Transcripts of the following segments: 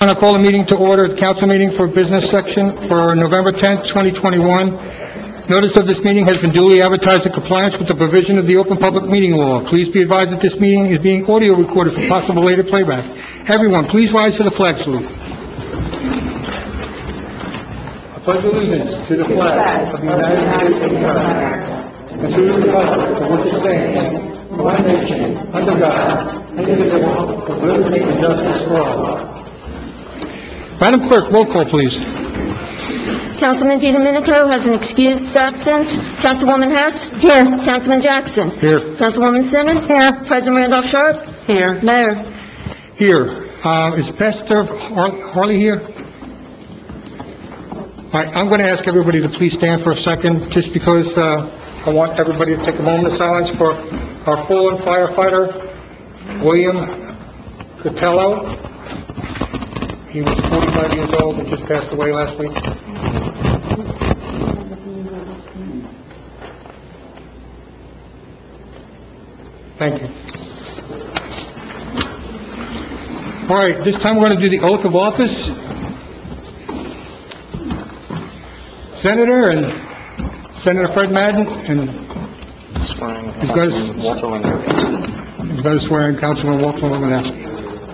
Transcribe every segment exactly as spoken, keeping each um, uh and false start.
I call the meeting to order, the council meeting for business section for November tenth, twenty twenty-one. Notice of this meeting has been duly advertised in compliance with the provision of the Open Public Meeting Law. Please be advised that this meeting is being audio recorded for possible later playback. Everyone, please rise for the flag salute. I pledge allegiance to the flag of the United States of America and to the republic for which it stands, one nation, under God, indivisible, with liberty and justice for all. Madam Clerk, roll call, please. Councilman DiDomenico has an excused absence. Councilwoman Hess? Here. Councilman Jackson? Here. Councilwoman Simmons? Here. President Randolph Sharp? Here. Mayor? Here. Uh, is Pastor Har- Harley here? All right, I'm going to ask everybody to please stand for a second, just because uh, I want everybody to take a moment of silence for our fallen firefighter, William Cotello. He was forty-five years old and just passed away last week. Thank you. All right, this time we're going to do the oath of office. Senator and Senator Fred Madden, and he's going to, he's going to swear in Councilman Walter Lewandowski.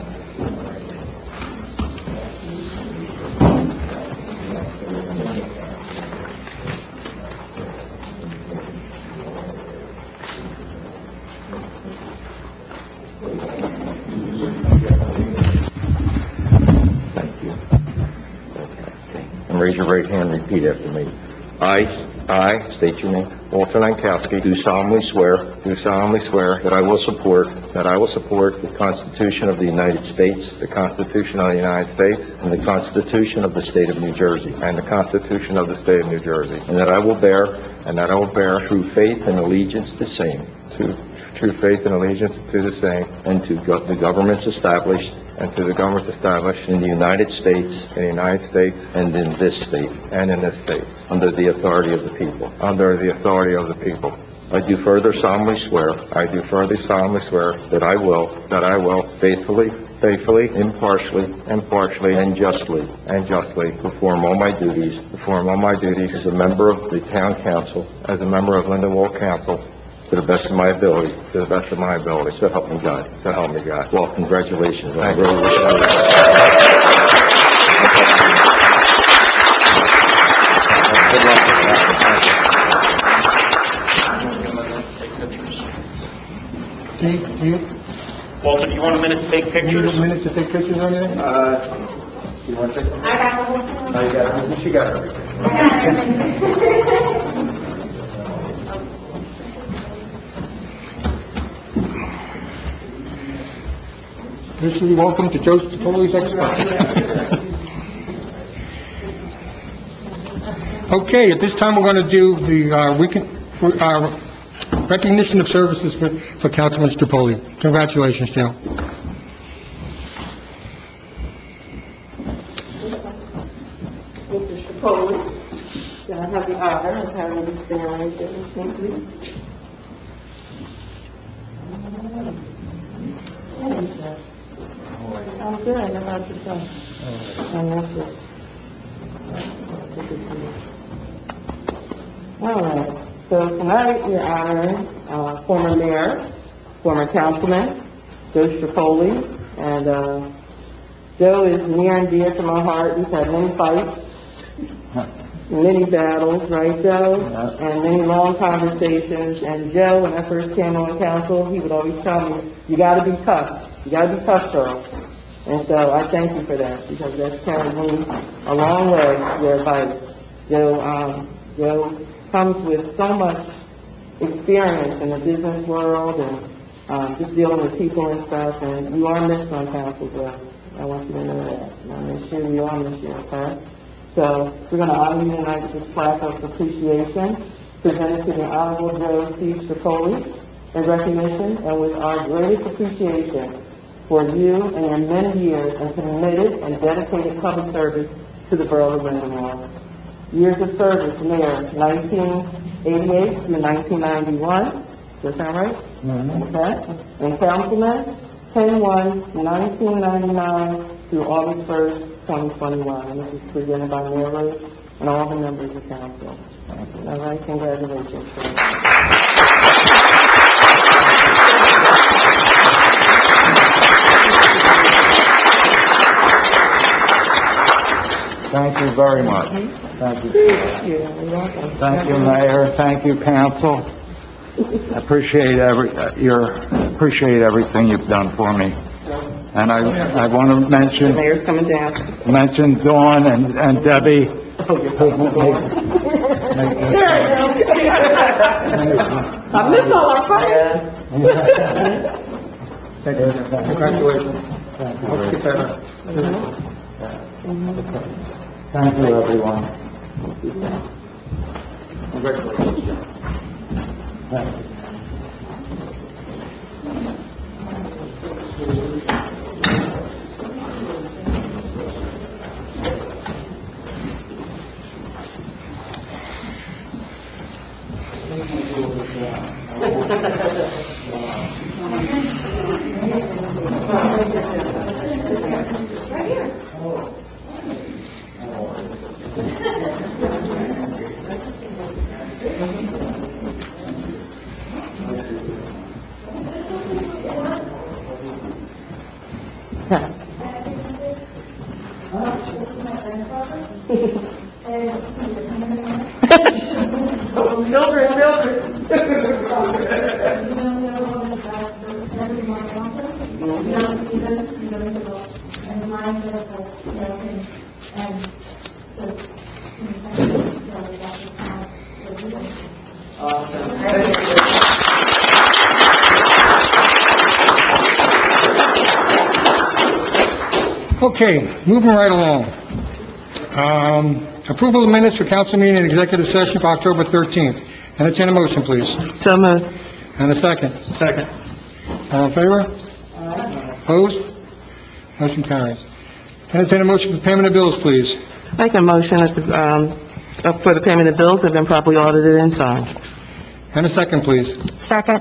Raise your right hand and repeat after me. I, I, state your name, Walter Lankowski, do solemnly swear, do solemnly swear that I will support, that I will support the Constitution of the United States, the Constitution of the United States, and the Constitution of the State of New Jersey, and the Constitution of the State of New Jersey, and that I will bear, and that I will bear true faith and allegiance to the same, to true faith and allegiance to the same, and to go- the governments established and to the governments established in the United States, in the United States, and in this state, and in this state, under the authority of the people, under the authority of the people. I do further solemnly swear, I do further solemnly swear that I will, that I will faithfully, faithfully, impartially, impartially, and justly, and justly perform all my duties, perform all my duties as a member of the town council, as a member of Lindenwold Council, to the best of my ability, to the best of my ability. So help me God. So help me God. Well, congratulations. I really wish I Do you, do you, Walter, do you want a minute to take do you pictures? need a minute to take pictures on there? Uh, you want to take some? I got one. Oh, you got it. She got everything. Officially welcome to Joe Stoli's Expo. Okay, at this time, we're going to do the uh, recon- uh, recognition of services for, for Councilman Stropoli. Congratulations, Dale. Mister Stropoli, I have the honor of having you stand with me, please. I'm good. How about yourself? I'm also. All right. So tonight we're honoring uh, former mayor, former councilman, Joe Stropoli, and uh, Joe is near and dear to my heart. We've had many fights, many battles, right, Joe? And many long conversations. And Joe, when I first came on council, he would always tell me, "You got to be tough. You got to be tough, Charles." And so I thank you for that, because that's carried me a long way, your advice. Joe, um, Joe comes with so much experience in the business world and um, just dealing with people and stuff, and you are missed on council, Joe. I want you to know that. And I make sure you are missed, okay? So we're going to honor you tonight with this plaque of appreciation presented to the Honorable Joe C. Stropoli in recognition and with our greatest appreciation for you and your many years in committed and dedicated public service to the borough of Lindenwold. Years of service, Mayor, nineteen eighty-eight through nineteen ninety-one. Does that sound right? Mm-hmm. Okay. And Councilman, ten one nineteen ninety-nine through August first, twenty twenty-one. And this is presented by Mayor Rose and all the members of council. All right, congratulations, sir. Thank you very much. Thank you. Yeah, you're welcome. Thank you, Mayor. Thank you, council. I appreciate every, uh, your, appreciate everything you've done for me. And I, I want to The mention, mayor's coming down. mention Dawn and, and Debbie. Oh, you're coming I missed all our fights. Congratulations. Hope you get better. Thank you, everyone. Congratulations. Thank you. Mildred, Mildred. Okay, moving right along. Um, approval of minutes for council meeting and executive session for October thirteenth. Entertain a motion, please. So moved. And a second. Second. All in favor? Opposed? Motion carries. Entertain a motion for payment of bills, please. Make a motion that the, um, uh, for the payment of bills have been properly audited and signed. And a second, please. Second.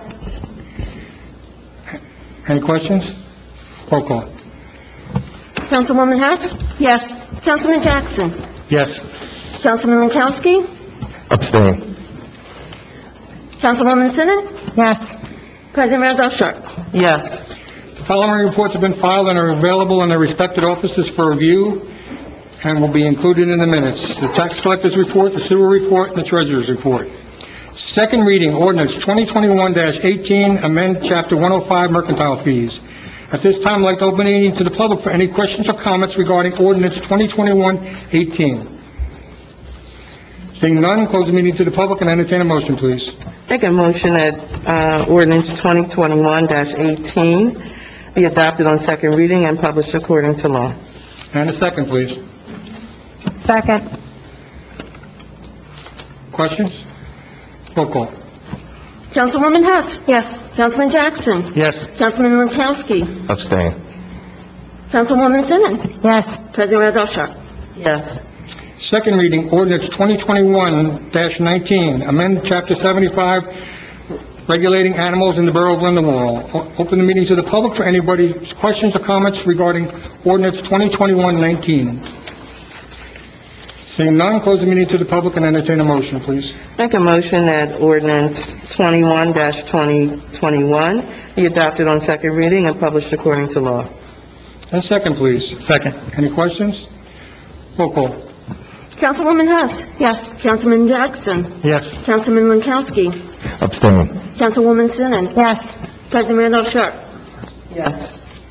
Any questions? Roll call. Councilwoman Hess? Yes. Councilman Jackson? Yes. Councilman Lankowski? Abstain. Councilwoman Sinnen? Yes. President Randolph Sharp? Yes. The following reports have been filed and are available in their respective offices for review and will be included in the minutes. The tax collector's report, the sewer report, and the treasurer's report. Second reading, ordinance twenty twenty-one eighteen, amend chapter one oh five mercantile fees. At this time, I'd like to open the meeting to the public for any questions or comments regarding ordinance twenty twenty-one eighteen. Seeing none, close the meeting to the public and entertain a motion, please. Make a motion that, uh, ordinance twenty twenty-one eighteen be adopted on second reading and published according to law. And a second, please. Second. Questions? Roll call. Councilwoman Hess? Yes. Councilman Jackson? Yes. Councilman Lankowski? Abstain. Councilwoman Sinnen? Yes. President Randolph Sharp? Yes. Second reading, ordinance twenty twenty-one nineteen, amend chapter seventy-five, regulating animals in the borough of Lindenwood. O- Open the meeting to the public for anybody's questions or comments regarding ordinance twenty twenty-one nineteen. Seeing none, close the meeting to the public and entertain a motion, please. Make a motion that ordinance twenty-one twenty twenty-one be adopted on second reading and published according to law. And second, please. Second. Any questions? Roll call. Councilwoman Hess? Yes. Councilman Jackson? Yes. Councilman Lankowski? Abstain. Councilwoman Sinnen? Yes. President Randolph Sharp? Yes.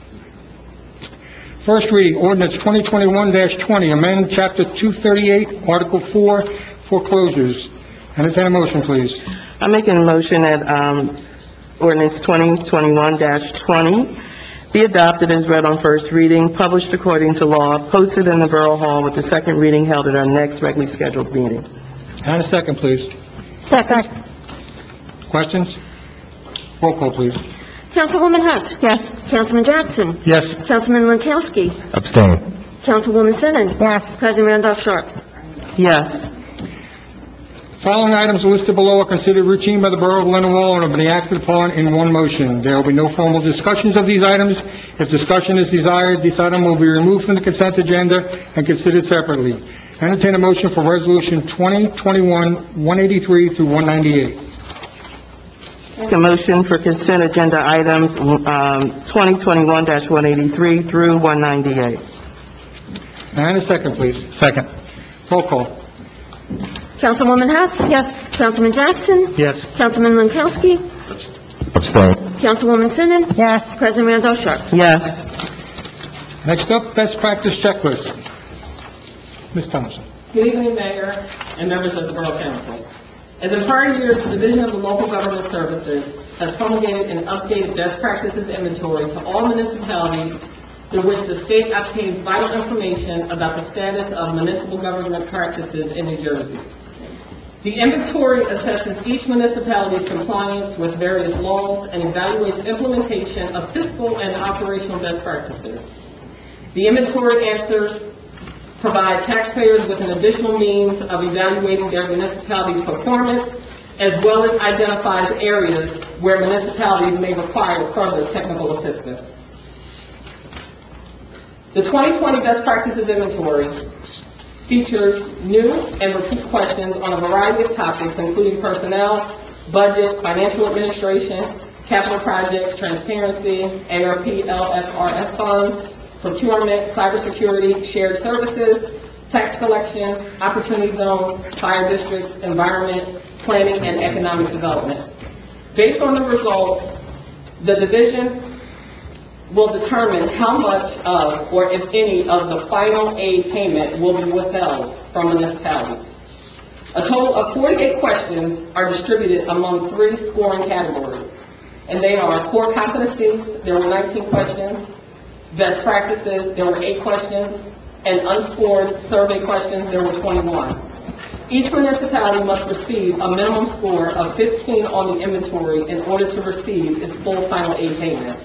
First reading, ordinance twenty twenty-one twenty, amend chapter two thirty-eight, article four, foreclosures. Entertain a motion, please. I'm making a motion that, um, ordinance twenty twenty-one twenty be adopted as read on first reading, published according to law, posted in the Borough Hall with the second reading held at our next regularly scheduled meeting. And a second, please. Second. Questions? Roll call, please. Councilwoman Hess? Yes. Councilman Jackson? Yes. Councilman Lankowski? Abstain. Councilwoman Sinnen? Yes. President Randolph Sharp? Yes. Following items listed below are considered routine by the Borough of Leavenworth and will be acted upon in one motion. There will be no formal discussions of these items. If discussion is desired, this item will be removed from the consent agenda and considered separately. Entertain a motion for Resolution twenty twenty-one one eighty-three through one ninety-eight. Make a motion for consent agenda items, um, twenty twenty-one one eighty-three through one ninety-eight. And a second, please. Second. Roll call. Councilwoman Hess? Yes. Councilman Jackson? Yes. Councilman Lankowski? Abstain. Councilwoman Simmons? Yes. President Randall Sharp? Yes. Next up, best practice checklist. Miz Thompson. Good evening, Mayor and members of the Borough Council. As in prior years, the Division of the Local Government Services has promulgated an updated best practices inventory to all municipalities through which the state obtains vital information about the status of municipal government practices in New Jersey. The inventory assesses each municipality's compliance with various laws and evaluates implementation of fiscal and operational best practices. The inventory answers provide taxpayers with an additional means of evaluating their municipality's performance, as well as identifies areas where municipalities may require further technical assistance. The twenty twenty Best Practices Inventory features new and repeat questions on a variety of topics, including personnel, budget, financial administration, capital projects, transparency, A R P L F R F funds, procurement, cybersecurity, shared services, tax collection, opportunity zones, fire districts, environment, planning, and economic development. Based on the results, the division will determine how much of, or if any, of the final aid payment will be withheld from municipalities. A total of forty-eight questions are distributed among three scoring categories, and they are core competencies, there were nineteen questions, best practices, there were eight questions, and unscored survey questions, there were twenty-one. Each municipality must receive a minimum score of fifteen on the inventory in order to receive its full final aid payment.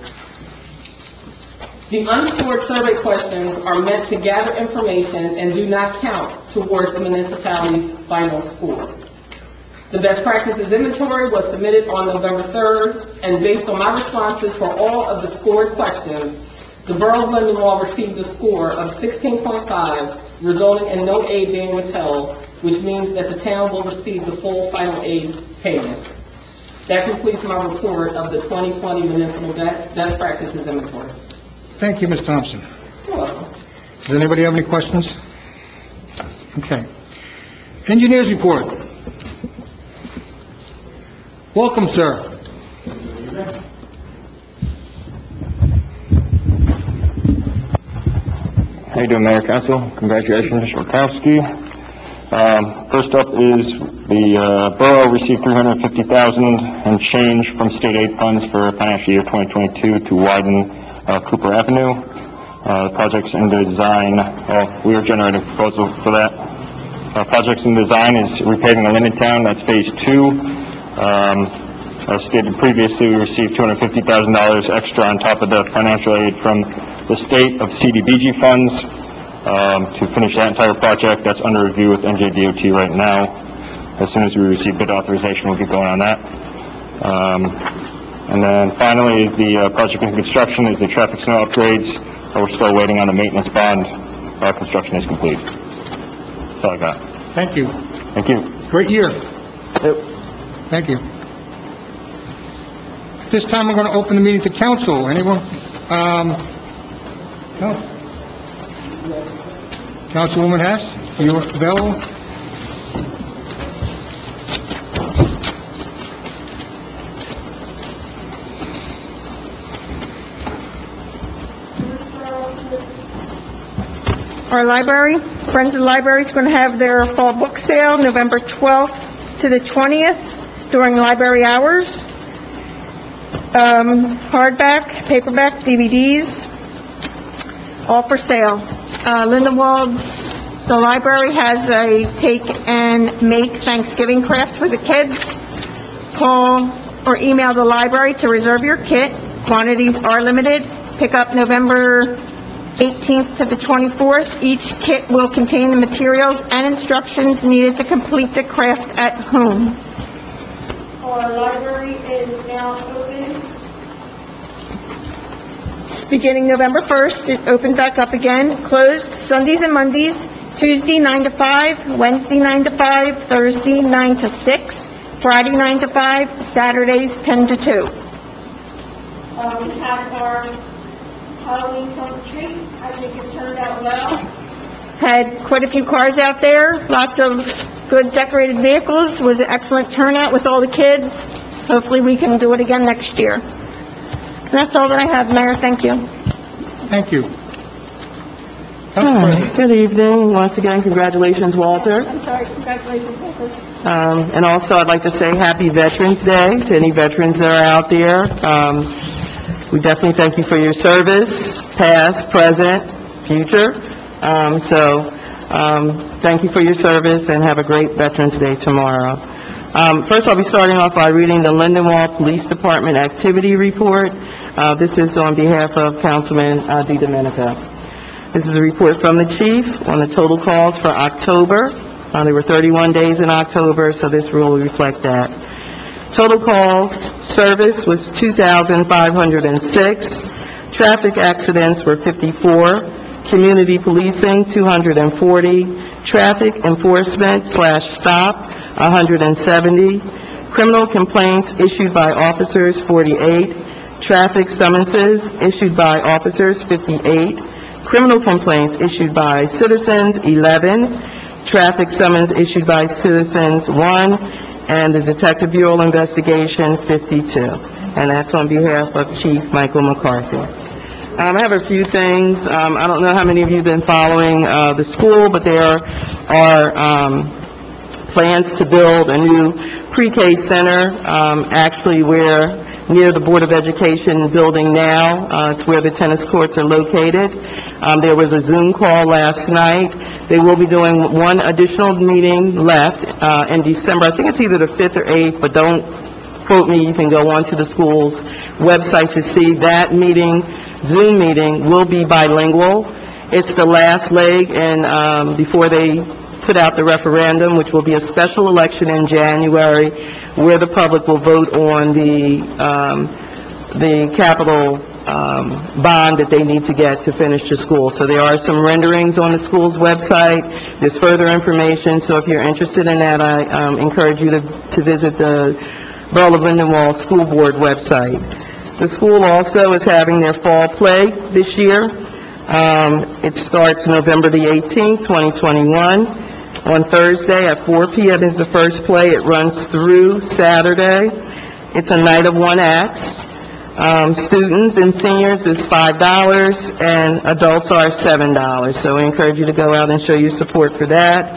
The unscored survey questions are meant to gather information and do not count towards the municipality's final score. The best practices inventory was submitted on November third, and based on my responses for all of the scored questions, the Borough of Leavenworth received a score of sixteen point five, resulting in no aid being withheld, which means that the town will receive the full final aid payment. That completes my report of the twenty twenty Municipal Best Best Practices Inventory. Thank you, Miz Thompson. You're welcome. Does anybody have any questions? Okay. Engineers report. Welcome, sir. How you doing, Mayor, Council? Congratulations, Mister Rakowski. Um, first up is the uh, borough received three hundred fifty thousand dollars and change from state aid funds for financial year twenty twenty-two to widen uh, Cooper Avenue. Uh, the project's in the design. Well, we are generating a proposal for that. Uh, projects in design is repaving of Linden Town. That's phase two. Um, as stated previously, we received two hundred fifty thousand dollars extra on top of the financial aid from the state of C D B G funds um, to finish that entire project. That's under review with N J D O T right now. As soon as we receive bid authorization, we'll get going on that. Um, and then finally, is the uh, project in construction is the traffic signal upgrades. We're still waiting on the maintenance bond. Our construction is complete. That's all I got. Thank you. Thank you. Great year. Yep. Thank you. This time, I'm going to open the meeting to council. Anyone? Um, no. Councilwoman Hess, are you available? Our library, Friends of the Library is going to have their fall book sale November twelfth to the twentieth during library hours. Um, hardback, paperback, D V Ds, all for sale. Uh, Linda Wald's, the library has a take and make Thanksgiving craft for the kids. Call or email the library to reserve your kit. Quantities are limited. Pick up November eighteenth to the twenty-fourth. Each kit will contain the materials and instructions needed to complete the craft at home. Our library is now open. Beginning November first, it opened back up again, closed Sundays and Mondays, Tuesday nine to five, Wednesday nine to five, Thursday nine to six, Friday nine to five, Saturdays ten to two. Um, we had our Halloween trunk or treat. I think it turned out well. Had quite a few cars out there, lots of good decorated vehicles. Was an excellent turnout with all the kids. Hopefully we can do it again next year. And that's all that I have, Mayor. Thank you. Thank you. Council President. Good evening. Once again, congratulations, Walter. I'm sorry, congratulations, Walter. Um, and also, I'd like to say Happy Veterans Day to any veterans that are out there. Um, we definitely thank you for your service, past, present, future. Um, so, um, thank you for your service and have a great Veterans Day tomorrow. Um, first, I'll be starting off by reading the Lindenwold Police Department Activity Report. Uh, this is on behalf of Councilman uh, DiDomenico. This is a report from the chief on the total calls for October. Uh, there were thirty-one days in October, so this will reflect that. Total calls service was two thousand five hundred six. Traffic accidents were fifty-four. Community policing, two hundred forty. Traffic enforcement slash stop, one hundred seventy. Criminal complaints issued by officers, forty-eight. Traffic summonses issued by officers, fifty-eight. Criminal complaints issued by citizens, eleven. Traffic summons issued by citizens, one. And the Detective Bureau investigation, fifty-two. And that's on behalf of Chief Michael McCarthy. Um, I have a few things. Um, I don't know how many of you have been following uh, the school, but there are um, plans to build a new pre-K center, um, actually where near the Board of Education building now. Uh, it's where the tennis courts are located. Um, there was a Zoom call last night. They will be doing one additional meeting left uh, in December. I think it's either the fifth or eighth, but don't quote me. You can go onto the school's website to see that meeting. Zoom meeting will be bilingual. It's the last leg, and um, before they put out the referendum, which will be a special election in January, where the public will vote on the um, the capital um, bond that they need to get to finish the school. So there are some renderings on the school's website. There's further information, so if you're interested in that, I um, encourage you to, to visit the Borough of Lindenwold School Board website. The school also is having their fall play this year. Um, it starts November the eighteenth, twenty twenty-one. On Thursday at four p.m. is the first play. It runs through Saturday. It's a night of one acts. Um, students and seniors is five dollars, and adults are seven dollars. So we encourage you to go out and show your support for that.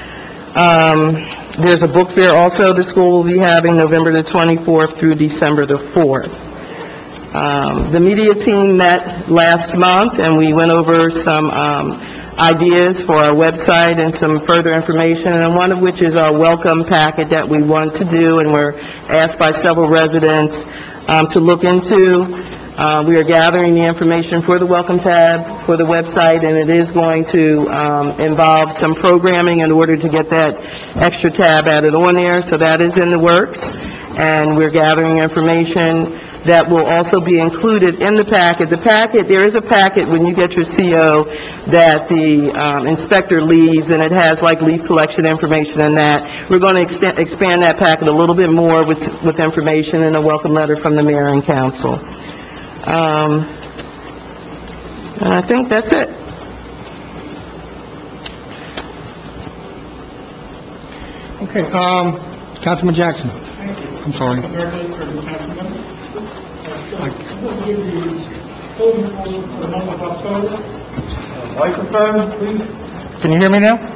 Um, there's a book fair also the school will be having November the twenty-fourth through December the fourth. Um, the media team met last month, and we went over some um, ideas for our website and some further information, and one of which is our welcome packet that we want to do, and we're asked by several residents um, to look into. Uh, we are gathering the information for the welcome tab for the website, and it is going to um, involve some programming in order to get that extra tab added on there, so that is in the works, and we're gathering information that will also be included in the packet. The packet, there is a packet when you get your C O that the um, inspector leaves, and it has like leaf collection information and that. We're going to extend, expand that packet a little bit more with, with information and a welcome letter from the mayor and council. Um, and I think that's it. Okay, um, Councilman Jackson. I'm sorry. Microphone, please. Can you hear me now?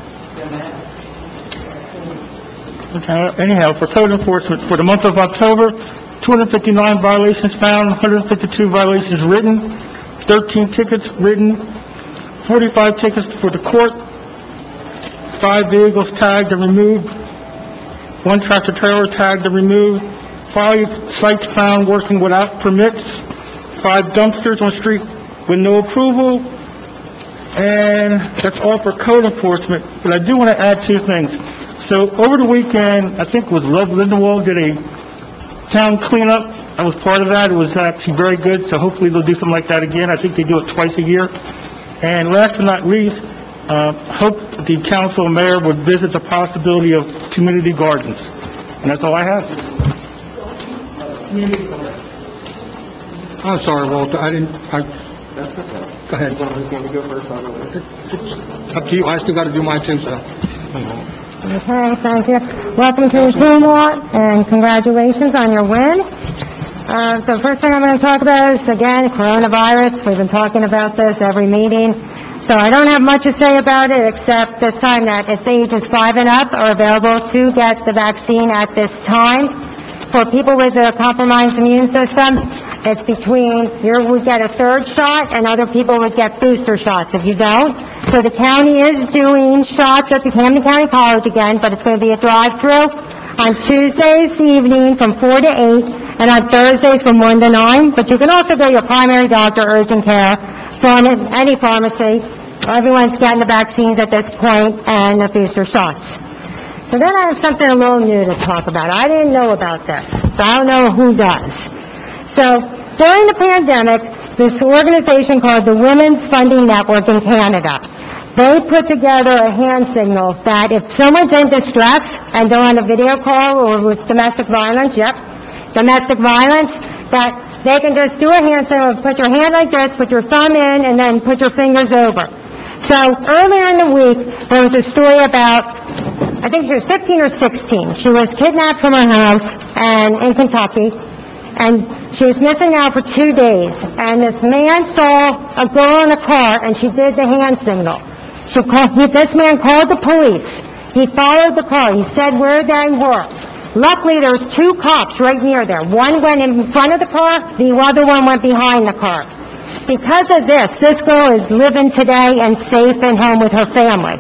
Okay, anyhow, for code enforcement, for the month of October, two hundred fifty-nine violations found, one hundred fifty-two violations written, thirteen tickets written, forty-five tickets for the court, five vehicles tagged and removed, one tractor trailer tagged and removed, five sites found working without permits, five dumpsters on street with no approval, And that's all for code enforcement, but I do want to add two things. So over the weekend, I think it was Love Lindenwold did a town cleanup. I was part of that. It was actually very good, so hopefully they'll do something like that again. I think they do it twice a year. And last but not least, uh, hope the council and mayor would visit the possibility of community gardens. And that's all I have. I'm sorry, Walter, I didn't, I, go ahead. It's up to you, I still gotta do mine too, so. Okay, thank you. Welcome to the team, Walt, and congratulations on your win. Uh, the first thing I'm going to talk about is, again, coronavirus. We've been talking about this every meeting. So I don't have much to say about it, except this time that it's ages five and up are available to get the vaccine at this time. For people with a compromised immune system, it's between, you would get a third shot, and other people would get booster shots if you don't. So the county is doing shots at the Camden County College again, but it's going to be a drive-through on Tuesdays evening from four to eight, and on Thursdays from one to nine. But you can also go to your primary doctor, urgent care, from any pharmacy. Everyone's getting the vaccines at this point, and the booster shots. So then I have something a little new to talk about. I didn't know about this, so I don't know who does. So during the pandemic, this organization called the Women's Funding Network in Canada, they put together a hand signal that if someone's in distress and they're on a video call or with domestic violence, yep, domestic violence, that they can just do a hand signal, put your hand like this, put your thumb in, and then put your fingers over. So earlier in the week, there was a story about, I think she was fifteen or sixteen. She was kidnapped from her house and in Kentucky, and she was missing out for two days. And this man saw a girl in a car, and she did the hand signal. She called, he, this man called the police. He followed the car. He said where they were. Luckily, there was two cops right near there. One went in front of the car, the other one went behind the car. Because of this, this girl is living today and safe and home with her family.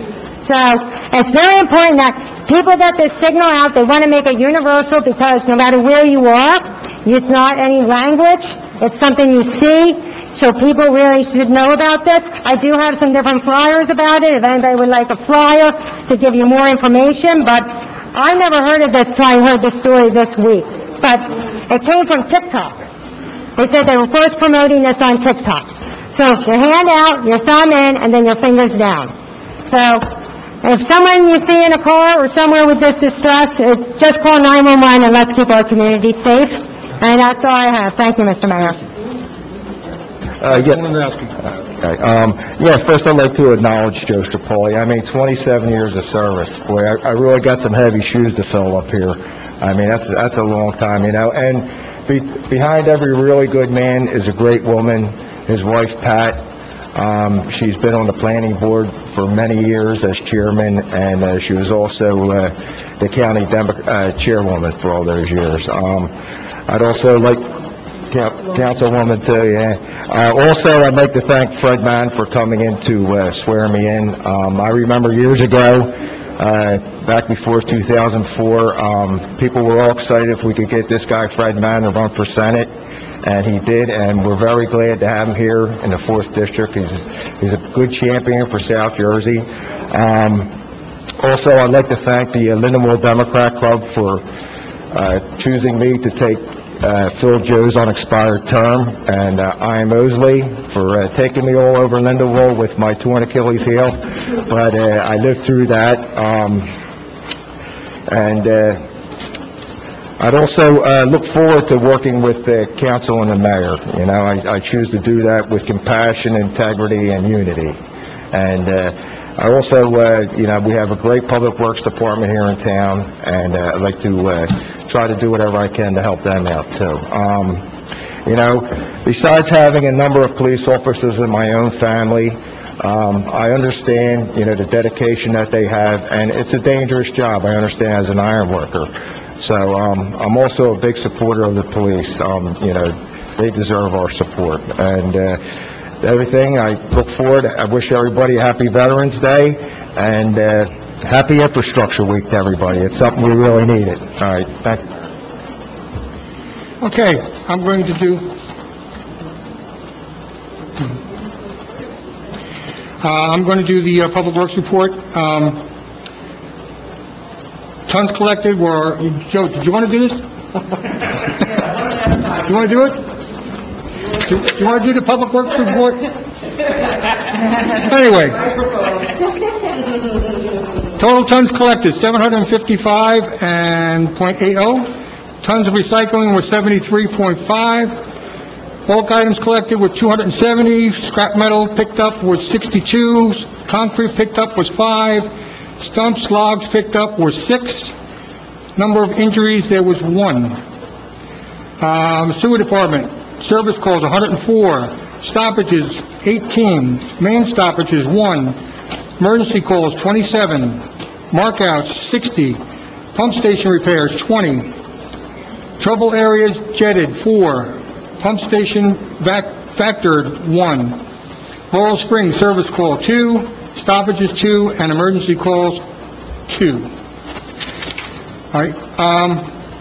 So it's very important that people get this signal out. They want to make it universal because no matter where you are, it's not any language. It's something you see. So people really should know about this. I do have some different flyers about it, if anybody would like a flyer to give you more information. But I never heard of this until I heard the story this week. But it came from TikTok. They said they were first promoting this on TikTok. So your hand out, your thumb in, and then your fingers down. So if someone you see in a car or somewhere with this distress, uh, just call nine one one and let's keep our community safe. And that's all I have. Thank you, Mister Mayor. Uh, yeah. Okay. Um, yeah, first I'd like to acknowledge Joe Strapoli. I mean, twenty-seven years of service. Boy, I, I really got some heavy shoes to fill up here. I mean, that's, that's a long time, you know, and be, behind every really good man is a great woman, his wife, Pat. Um, she's been on the planning board for many years as chairman, and uh, she was also uh, the county Demo- uh, chairwoman for all those years. Um, I'd also like, Councilwoman too, yeah. Uh, also, I'd like to thank Fred Mann for coming in to uh, swear me in. Um, I remember years ago, uh, back before two thousand four, um, people were all excited if we could get this guy, Fred Mann, to run for Senate. And he did, and we're very glad to have him here in the fourth District. He's, he's a good champion for South Jersey. Um, also, I'd like to thank the uh, Lindenwold Democrat Club for uh, choosing me to take uh, Phil Joe's unexpired term, and uh, Ian Mosley for uh, taking me all over Lindenwold with my torn Achilles heel. But uh, I lived through that. Um, and... Uh, I'd also uh, look forward to working with the council and the mayor. You know, I, I choose to do that with compassion, integrity, and unity. And uh, I also, uh, you know, we have a great public works department here in town, and uh, I'd like to uh, try to do whatever I can to help them out too. Um, you know, besides having a number of police officers in my own family, um, I understand, you know, the dedication that they have, and it's a dangerous job. I understand as an iron worker. So um, I'm also a big supporter of the police. Um, you know, they deserve our support. And uh, everything, I look forward. I wish everybody a happy Veterans Day and uh, happy Infrastructure Week to everybody. It's something we really needed. All right, thank you. Okay, I'm going to do... Uh, I'm going to do the uh, Public Works report. Um, Tons collected were, Joe, did you want to do this? You want to do it? Do do you want to do the Public Works report? Anyway. Total tons collected, seven hundred fifty-five and point eight oh. Tons of recycling were seventy-three point five. Bulk items collected were two hundred seventy. Scrap metal picked up was sixty-two. Concrete picked up was five. Stumps, logs picked up were six. Number of injuries, there was one. Um, sewer department, service calls, one hundred four. Stoppages, eighteen. Main stoppages, one. Emergency calls, twenty-seven. Markouts, sixty. Pump station repairs, twenty. Trouble areas jetted, four. Pump station vac factored, one. Laurel Springs, service call, two. Stoppages, two. And emergency calls, two. All right, um,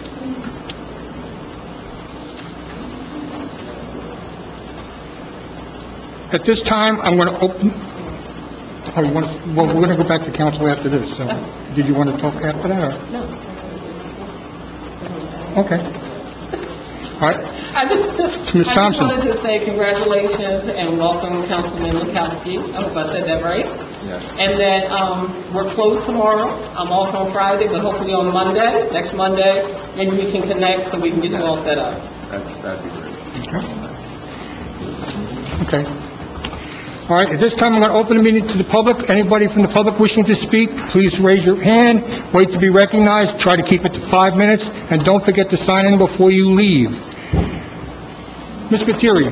at this time, I'm going to open, oh, you want to, well, we're going to go back to council after this, so, did you want to talk after that, or? No. Okay. All right, I just, Miz I just Thompson. wanted to say congratulations and welcome Councilman Mikowski. I hope I said that right. Yes. And that, um, we're closed tomorrow. I'm off on Friday, but hopefully on Monday, next Monday, maybe we can connect so we can get you all set up. That's, that'd be great. Okay. All right, at this time, I'm going to open the meeting to the public. Anybody from the public wishing to speak, please raise your hand, wait to be recognized, try to keep it to five minutes, and don't forget to sign in before you leave. Miz Viteri.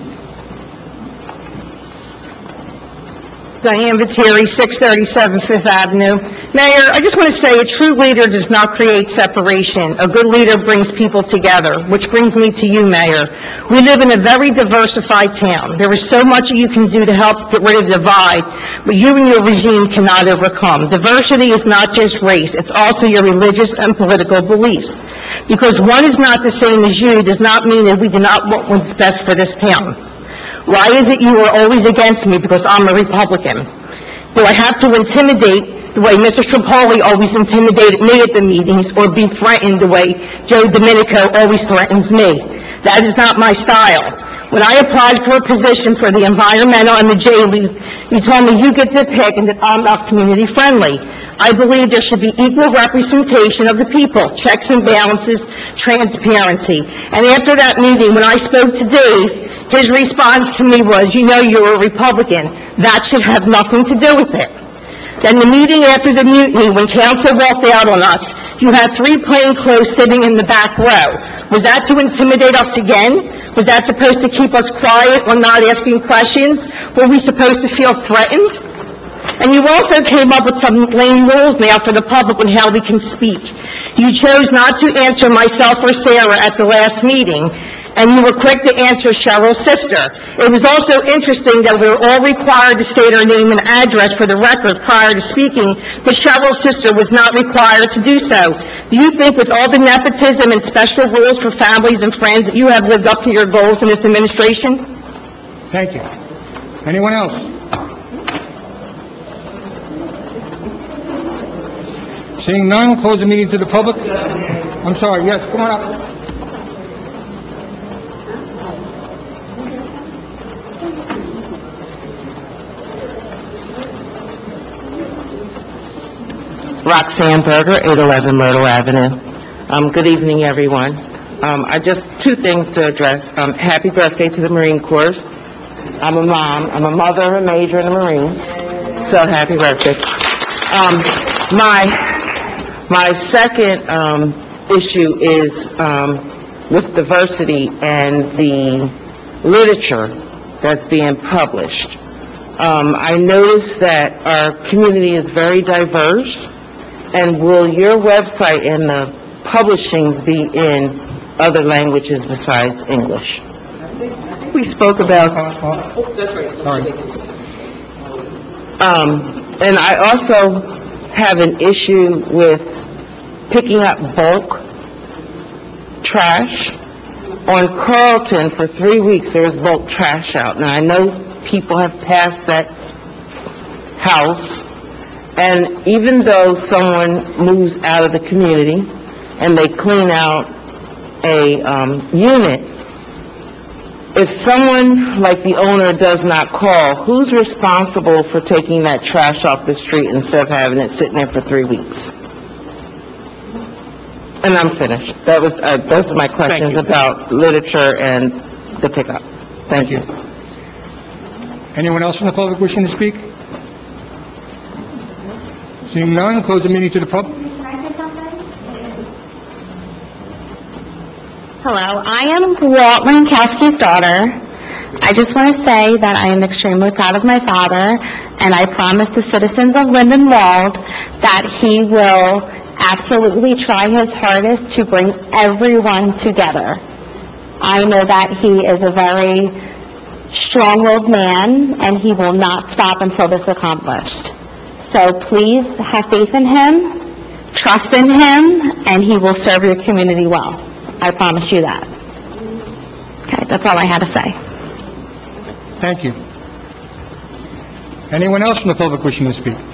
Diane Viteri, six thirty-seven Fifth Avenue. Mayor, I just want to say a true leader does not create separation. A good leader brings people together, which brings me to you, Mayor. We live in a very diversified town. There is so much you can do to help get rid of the divide, but you and your regime cannot overcome. Diversity is not just race, it's also your religious and political beliefs. Because one is not the same as you does not mean that we do not want what's best for this town. Why is it you are always against me because I'm a Republican? Do I have to intimidate the way Mister Tripoli always intimidated me at the meetings, or be threatened the way Joe Domenico always threatens me? That is not my style. When I applied for a position for the environmental and the jail, you told me you get to pick and that I'm not community friendly. I believe there should be equal representation of the people, checks and balances, transparency. And after that meeting, when I spoke to Dave, his response to me was, you know, you're a Republican. That should have nothing to do with it. Then the meeting after the mutiny, when council walked out on us, you had three plainclothes sitting in the back row. Was that to intimidate us again? Was that supposed to keep us quiet or not asking questions? Were we supposed to feel threatened? And you also came up with some lame rules now for the public on how we can speak. You chose not to answer myself or Sarah at the last meeting, and you were quick to answer Cheryl's sister. It was also interesting that we were all required to state our name and address for the record prior to speaking, but Cheryl's sister was not required to do so. Do you think with all the nepotism and special rules for families and friends that you have lived up to your goals in this administration? Thank you. Anyone else? Seeing none, close the meeting to the public. I'm sorry, yes, come on up. Roxanne Berger, eight eleven Myrtle Avenue. Um, good evening, everyone. Um, I just, two things to address. Um, happy birthday to the Marine Corps. I'm a mom. I'm a mother of a major in the Marines. So happy birthday. Um, my, my second, um, issue is, um, with diversity and the literature that's being published. Um, I noticed that our community is very diverse. And will your website and the publishings be in other languages besides English? We spoke about, Oh, that's right. Sorry. um, and I also have an issue with picking up bulk trash. On Carlton, for three weeks, there was bulk trash out. Now, I know people have passed that house, and even though someone moves out of the community and they clean out a, um, unit, if someone like the owner does not call, who's responsible for taking that trash off the street instead of having it sitting there for three weeks? And I'm finished. That was, uh, those are my questions you. about literature and the pickup. Thank you. Anyone else from the public wishing to speak? Seeing none, close the meeting to the public. Hello, I am Walt Lankowski's daughter. I just want to say that I am extremely proud of my father, and I promise the citizens of Lindenwold that he will absolutely try his hardest to bring everyone together. I know that he is a very strong-willed man, and he will not stop until this is accomplished. So please have faith in him, trust in him, and he will serve your community well. I promise you that. Okay, that's all I had to say. Thank you. Anyone else from the public wishing to speak?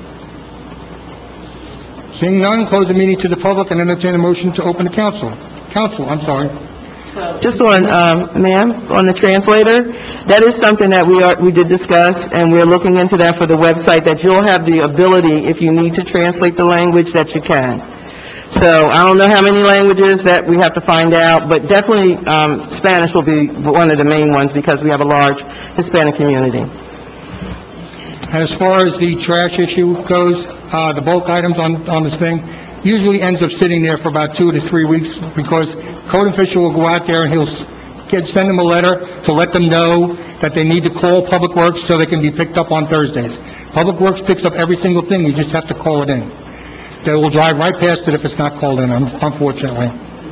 Seeing none, close the meeting to the public and entertain a motion to open the council. Council, I'm sorry. Just on, um, ma'am, on the translator, that is something that we are, we did discuss, and we're looking into that for the website, that you'll have the ability, if you need to translate the language, that you can. So, I don't know how many languages that we have to find out, but definitely, um, Spanish will be one of the main ones, because we have a large Hispanic community. And as far as the trash issue goes, uh, the bulk items on, on this thing usually ends up sitting there for about two to three weeks because code official will go out there and he'll s- get, send them a letter to let them know that they need to call Public Works so they can be picked up on Thursdays. Public Works picks up every single thing, you just have to call it in. They will drive right past it if it's not called in, un- unfortunately.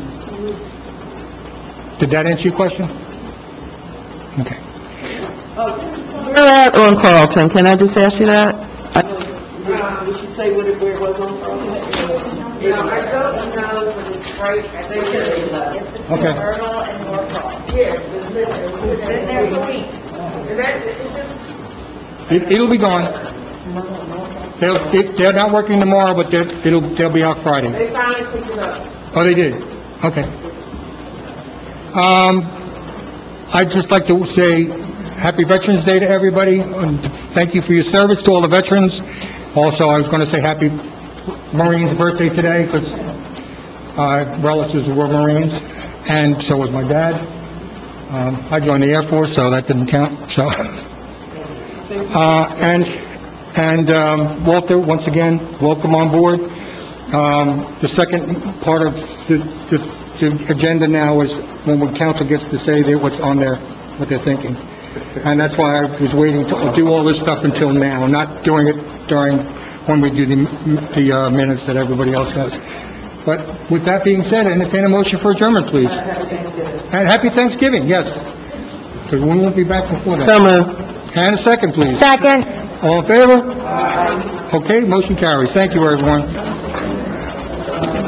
Did that answer your question? Okay. We're at on Carlton, can I just ask you that? Um, did you say what it, where it was on Carlton? No, I don't know, but it's right, I think it's Okay. Myrtle and Norfolk. Yeah, it's been there for weeks. And that, it's just... It, it'll be gone. They'll, they- they're not working tomorrow, but they're, it'll, they'll be out Friday. They finally picked it up. Oh, they did? Okay. Um, I'd just like to say Happy Veterans Day to everybody, and thank you for your service to all the veterans. Also, I was going to say Happy Marine's birthday today, because uh, relatives were Marines, and so was my dad. Um, I joined the Air Force, so that didn't count, so. Uh, and, and, um, Walter, once again, welcome on board. Um, the second part of the, the, the agenda now is when the council gets to say that what's on there, what they're thinking. And that's why I was waiting to do all this stuff until now, not doing it during, when we do the, the, uh, minutes that everybody else does. But with that being said, entertain a motion for adjournment, please. And happy Thanksgiving, yes. Because we won't be back before that. So moved. And a second, please. Second. All in favor? Okay, motion carries. Thank you, everyone.